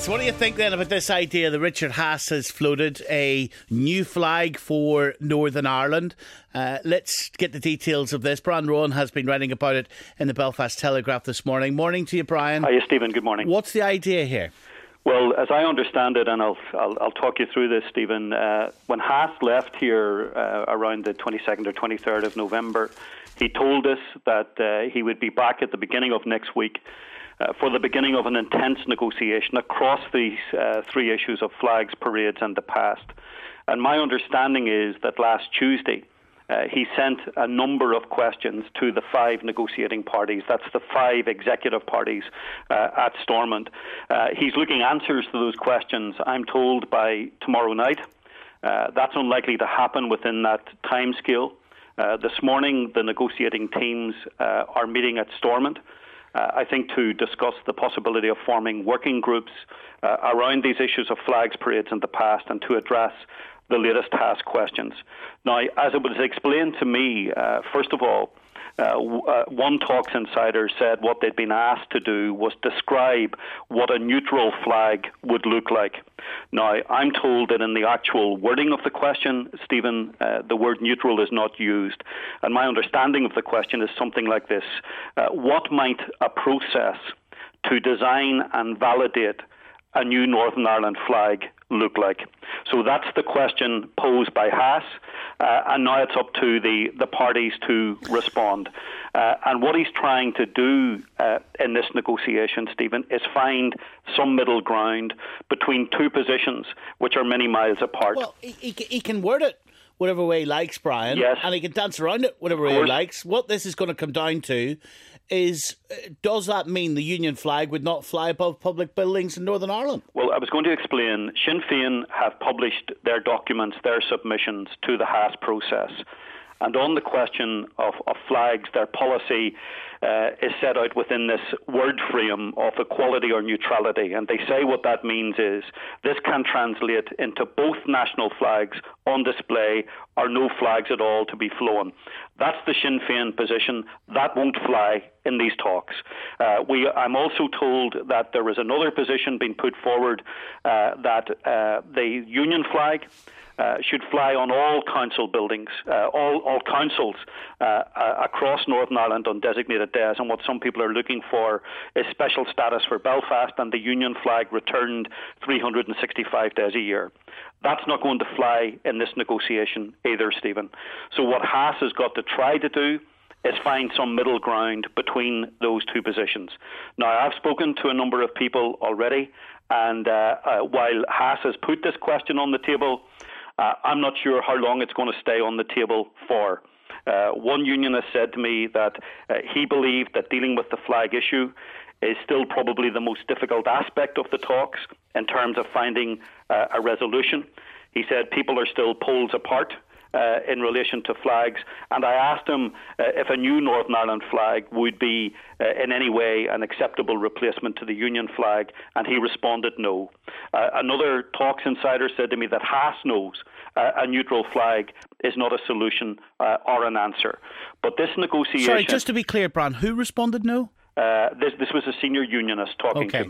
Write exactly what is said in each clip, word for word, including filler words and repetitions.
So what do you think then about this idea that Richard Haass has floated a new flag for Northern Ireland? Uh, let's get the details of this. Brian Rowan has been writing about it in the Belfast Telegraph this morning. Morning to you, Brian. Hiya, Stephen. Good morning. What's the idea here? Well, as I understand it, and I'll I'll, I'll talk you through this, Stephen, uh, when Haass left here uh, around the twenty-second or twenty-third of November, he told us that uh, he would be back at the beginning of next week Uh, for the beginning of an intense negotiation across these uh, three issues of flags, parades and the past. And my understanding is that last Tuesday uh, he sent a number of questions to the five negotiating parties. That's the five executive parties uh, at Stormont. Uh, he's looking answers to those questions, I'm told, by tomorrow night. Uh, that's unlikely to happen within that time scale. Uh, this morning, the negotiating teams uh, are meeting at Stormont. Uh, I think to discuss the possibility of forming working groups uh, around these issues of flags, parades and the past, and to address the latest Haass questions. Now, as it was explained to me, uh, first of all, uh, w- uh, one Talks insider said what they'd been asked to do was describe what a neutral flag would look like. Now, I'm told that in the actual wording of the question, Stephen, uh, the word neutral is not used. And my understanding of the question is something like this. Uh, what might a process to design and validate a new Northern Ireland flag look like? So that's the question posed by Haass, uh, and now it's up to the, the parties to respond. Uh, and what he's trying to do uh, in this negotiation, Stephen, is find some middle ground between two positions which are many miles apart. Well, he, he, he can word it whatever way he likes, Brian, yes. and he can dance around it whatever way he likes. What this is going to come down to is, uh, does that mean the Union flag would not fly above public buildings in Northern Ireland? Well, I was going to explain. Sinn Féin have published their documents, their submissions to the Haass process. And on the question of, of flags, their policy uh, is set out within this word frame of equality or neutrality. And they say what that means is this can translate into both national flags on display or no flags at all to be flown. That's the Sinn Féin position. That won't fly in these talks. Uh, we, I'm also told that there is another position being put forward uh, that uh, the Union flag Uh, should fly on all council buildings, uh, all, all councils uh, uh, across Northern Ireland on designated days. And what some people are looking for is special status for Belfast and the Union flag returned three hundred sixty-five days a year. That's not going to fly in this negotiation either, Stephen. So what Haass has got to try to do is find some middle ground between those two positions. Now, I've spoken to a number of people already, and uh, uh, while Haass has put this question on the table, Uh, I'm not sure how long it's going to stay on the table for. Uh, one unionist said to me that uh, he believed that dealing with the flag issue is still probably the most difficult aspect of the talks in terms of finding uh, a resolution. He said people are still poles apart Uh, in relation to flags, and I asked him uh, if a new Northern Ireland flag would be uh, in any way an acceptable replacement to the Union flag, and he responded no. Uh, another Talks insider said to me that Haass knows uh, a neutral flag is not a solution uh, or an answer. But this negotiation... Sorry, just to be clear, Brian, who responded no? Uh, this, this was a senior unionist talking okay. to me.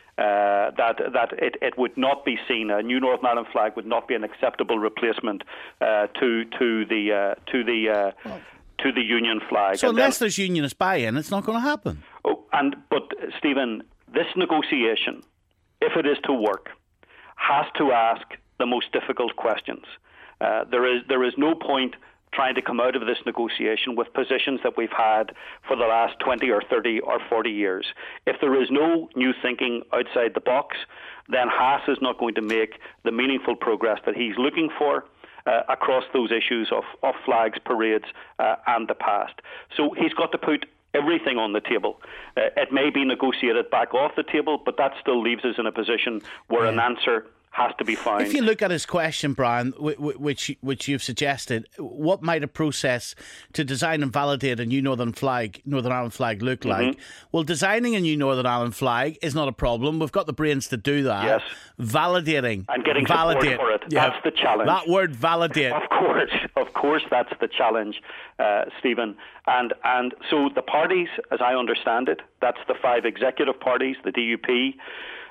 Uh, that that it, it would not be seen, a new Northern Ireland flag would not be an acceptable replacement uh, to to the uh, to the uh, oh. to the Union flag. So and unless then, there's unionist buy-in, it's not going to happen. Oh, and but Stephen, this negotiation, if it is to work, has to ask the most difficult questions. Uh, there is there is no point trying to come out of this negotiation with positions that we've had for the last twenty or thirty or forty years. If there is no new thinking outside the box, then Haass is not going to make the meaningful progress that he's looking for uh, across those issues of, of flags, parades uh, and the past. So he's got to put everything on the table. Uh, it may be negotiated back off the table, but that still leaves us in a position where yeah. an answer has to be found. If you look at his question, Brian, which which you've suggested, what might a process to design and validate a new Northern flag, Northern Ireland flag look mm-hmm. like? Well, designing a new Northern Ireland flag is not a problem. We've got the brains to do that. Yes. Validating. And getting validate. support for it. Yeah. That's the challenge. That word, validate. Of course. Of course, that's the challenge, uh, Stephen. And, and so the parties, as I understand it, that's the five executive parties, the D U P,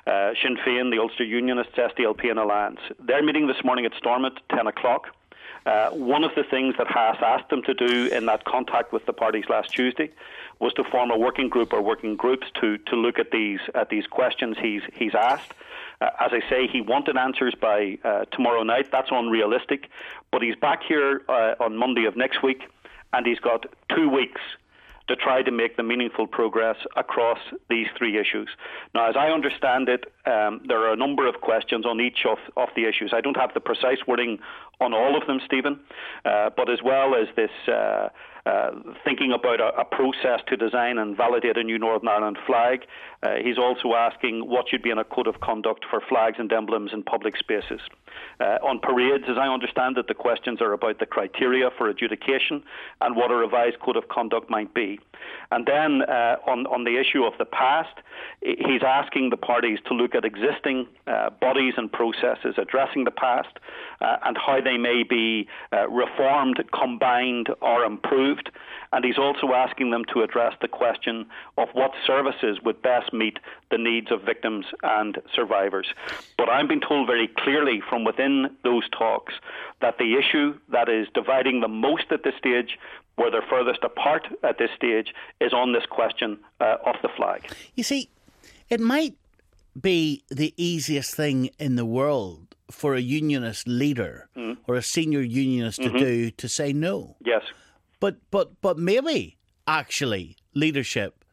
uh, Sinn Féin, the Ulster Unionists, S D L P and Alliance. They're meeting this morning at Stormont at ten o'clock. Uh, one of the things that Haas asked them to do in that contact with the parties last Tuesday was to form a working group or working groups to, to look at these at these questions he's he's asked. Uh, as I say, he wanted answers by uh, tomorrow night. That's unrealistic. But he's back here uh, on Monday of next week, and he's got two weeks to try to make the meaningful progress across these three issues. Now, as I understand it, um, there are a number of questions on each of, of the issues. I don't have the precise wording on all of them, Stephen, uh, but as well as this uh, uh, thinking about a, a process to design and validate a new Northern Ireland flag, uh, he's also asking what should be in a code of conduct for flags and emblems in public spaces. Uh, on parades, as I understand it, the questions are about the criteria for adjudication and what a revised code of conduct might be. And then uh, on, on the issue of the past, he's asking the parties to look at existing uh, bodies and processes addressing the past uh, and how they may be uh, reformed, combined or improved. And he's also asking them to address the question of what services would best meet the needs of victims and survivors. But I'm being told very clearly from within those talks that the issue that is dividing them most at this stage, where they're furthest apart at this stage, is on this question uh, of the flag. You see, it might be the easiest thing in the world for a unionist leader mm. or a senior unionist mm-hmm. to do, to say no. Yes. But but but maybe actually leadership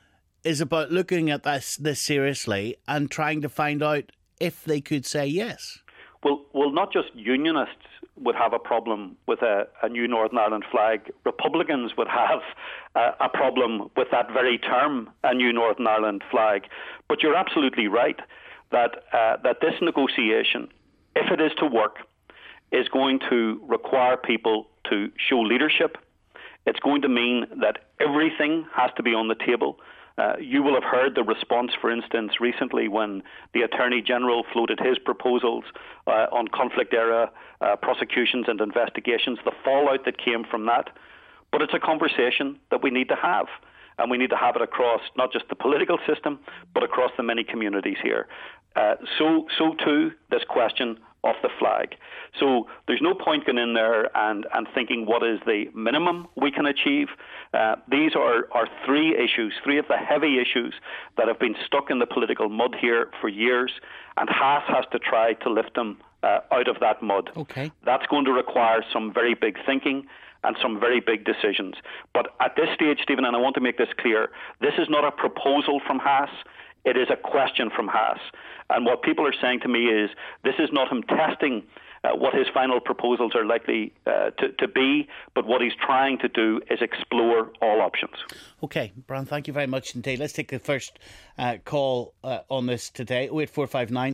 is about looking at this this seriously and trying to find out if they could say yes. Well, well, not just unionists would have a problem with a, a new Northern Ireland flag. Republicans would have a, a problem with that very term, a new Northern Ireland flag. But you're absolutely right that uh, that this negotiation, if it is to work, is going to require people to show leadership. It's going to mean that everything has to be on the table. Uh, you will have heard the response, for instance, recently when the Attorney General floated his proposals uh, on conflict-era uh, prosecutions and investigations, the fallout that came from that. But it's a conversation that we need to have, and we need to have it across not just the political system, but across the many communities here. Uh, so, so too, this question of the flag. So there's no point going in there and, and thinking what is the minimum we can achieve. Uh, these are, are three issues, three of the heavy issues that have been stuck in the political mud here for years, and Haas has to try to lift them uh, out of that mud. Okay. That's going to require some very big thinking and some very big decisions. But at this stage, Stephen, and I want to make this clear, this is not a proposal from Haas. It is a question from Haas. And what people are saying to me is this is not him testing uh, what his final proposals are likely uh, to, to be, but what he's trying to do is explore all options. OK, Brian, thank you very much indeed. Let's take the first uh, call uh, on this today, oh eight four five nine.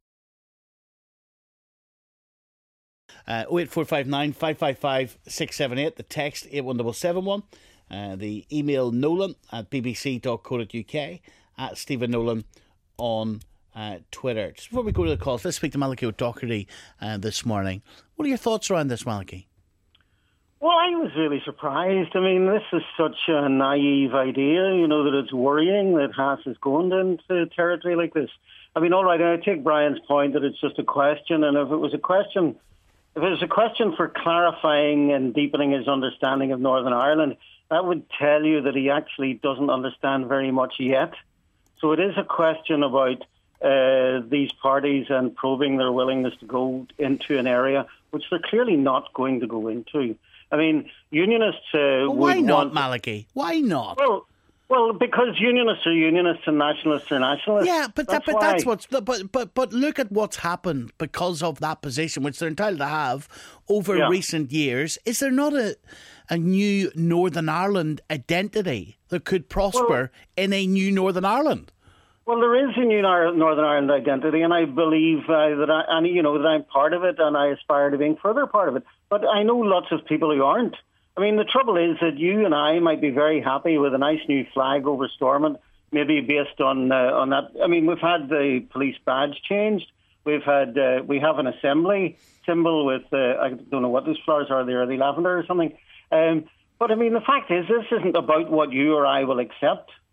Uh, oh eight four five nine, five five five, six seven eight, the text eight one seven seven one, uh, the email nolan at b b c dot co dot u k, at Stephen Nolan on uh, Twitter. Just before we go to the calls, let's speak to Malachy O'Doherty uh, this morning. What are your thoughts around this, Malachy? Well, I was really surprised. I mean, this is such a naive idea, you know, that it's worrying that Haas is going into territory like this. I mean, all right, I take Brian's point that it's just a question, and if it was a question, if it was a question for clarifying and deepening his understanding of Northern Ireland, that would tell you that he actually doesn't understand very much yet. So it is a question about uh, these parties and probing their willingness to go into an area which they're clearly not going to go into. I mean, unionists uh, well, why would not, want... Malachy? Why not? Well, well, because unionists are unionists and nationalists are nationalists. Yeah, but that's that, but why. that's what's but but but look at what's happened because of that position, which they're entitled to have over yeah. recent years. Is there not a a new Northern Ireland identity that could prosper well, in a new Northern Ireland? Well, there is a new Northern Ireland identity, and I believe uh, that I, and you know that I'm part of it, and I aspire to being further part of it. But I know lots of people who aren't. I mean, the trouble is that you and I might be very happy with a nice new flag over Stormont, maybe based on uh, on that. I mean, we've had the police badge changed. We've had uh, we have an assembly symbol with uh, I don't know what those flowers are. There, are they lavender or something? Um, but I mean, the fact is, this isn't about what you or I will accept.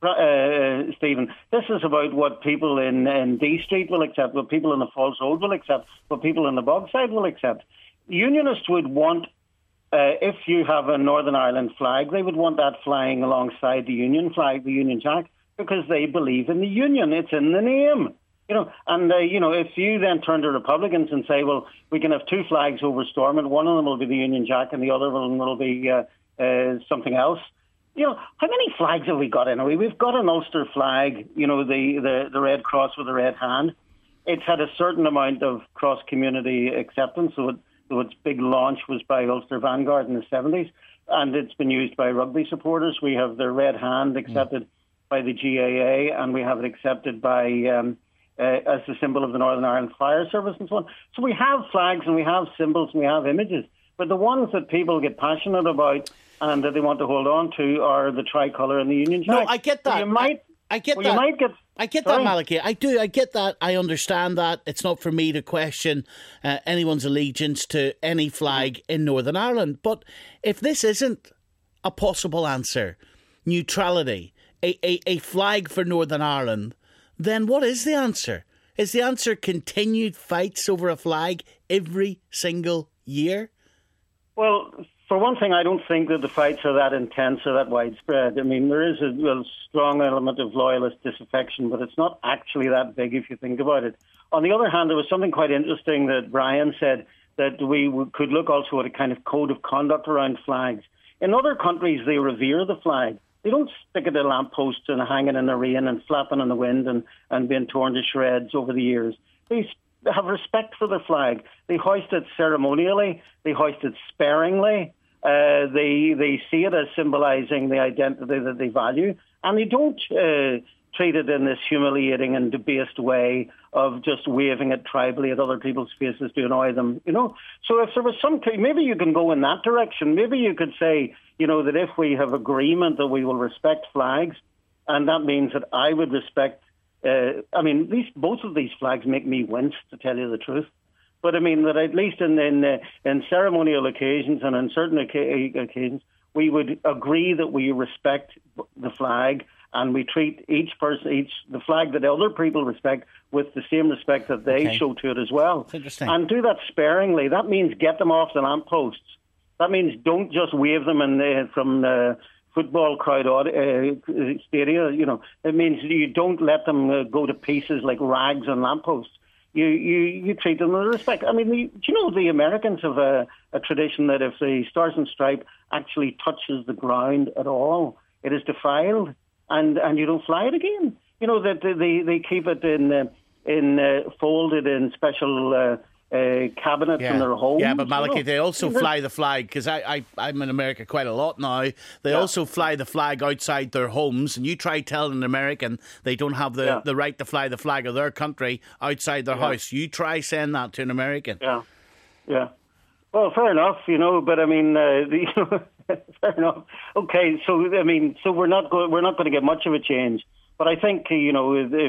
uh, Stephen, this is about what people in, in D Street will accept, what people in the Falls Road will accept, what people in the Bogside will accept. Unionists would want, uh, if you have a Northern Ireland flag, they would want that flying alongside the Union flag, the Union Jack, because they believe in the Union. It's in the name. You know, and, uh, you know, if you then turn to Republicans and say, well, we can have two flags over Stormont, one of them will be the Union Jack and the other one will be uh, uh, something else. You know, how many flags have we got anyway? We've got an Ulster flag, you know, the, the, the red cross with the red hand. It's had a certain amount of cross-community acceptance, so, it, so its big launch was by Ulster Vanguard in the seventies, and it's been used by rugby supporters. We have the red hand accepted mm. by the G A A, and we have it accepted by... Um, Uh, as the symbol of the Northern Ireland Fire Service and so on. So we have flags and we have symbols and we have images, but the ones that people get passionate about and that they want to hold on to are the tricolour and the Union Jack. No, I get that. So you might, I, I get well, that. You might get, I get sorry? that, Malachy. I do. I get that. I understand that. It's not for me to question uh, anyone's allegiance to any flag in Northern Ireland. But if this isn't a possible answer, neutrality, a, a, a flag for Northern Ireland, then what is the answer? Is the answer continued fights over a flag every single year? Well, for one thing, I don't think that the fights are that intense or that widespread. I mean, there is a well, strong element of loyalist disaffection, but it's not actually that big if you think about it. On the other hand, there was something quite interesting that Brian said, that we could look also at a kind of code of conduct around flags. In other countries, they revere the flag. They don't stick it at lampposts and hanging in the rain and flapping in the wind and, and being torn to shreds over the years. They have respect for the flag. They hoist it ceremonially. They hoist it sparingly. Uh, they they see it as symbolising the identity that they value. And they don't uh, treat it in this humiliating and debased way of just waving it tribally at other people's faces to annoy them, you know. So if there was some, maybe you can go in that direction. Maybe you could say, you know, that if we have agreement that we will respect flags, and that means that I would respect, uh, I mean, these, both of these flags make me wince, to tell you the truth. But I mean, that at least in in, uh, in ceremonial occasions and in certain oca- occasions, we would agree that we respect the flag and we treat each person, each the flag that other people respect with the same respect that they okay. show to it as well. That's interesting. And do that sparingly. That means get them off the lampposts. That means don't just wave them in the, from the football crowd uh, stadia. You know, it means you don't let them uh, go to pieces like rags on lampposts. You you you treat them with respect. I mean, the, do you know the Americans have a, a tradition that if the Stars and Stripe actually touches the ground at all, it is defiled, and, and you don't fly it again. You know that they they keep it in uh, in uh, folded in special. Uh, Uh, cabinets yeah. in their homes. Yeah, but Malachy, you know? they also fly the flag, because I, I, I'm in America quite a lot now. They yeah. also fly the flag outside their homes, and you try telling an American they don't have the, yeah. the right to fly the flag of their country outside their yeah. house. You try saying that to an American. Yeah, yeah. Well, fair enough, you know, but I mean, uh, the, you know, fair enough. Okay, so I mean, so we're not going, we're not going to get much of a change. But I think, you know, if, if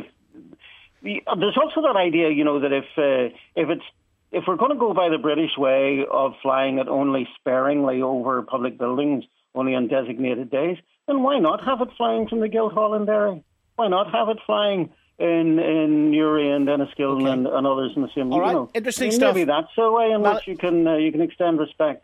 there's also that idea, you know, that if uh, if it's If we're going to go by the British way of flying it only sparingly over public buildings, only on designated days, then why not have it flying from the Guildhall in Derry? Why not have it flying in in Newry and Enniskillen okay. and, and others in the same? All right, you know, interesting I mean, stuff. Maybe that's a way in Mal- which you can uh, you can extend respect.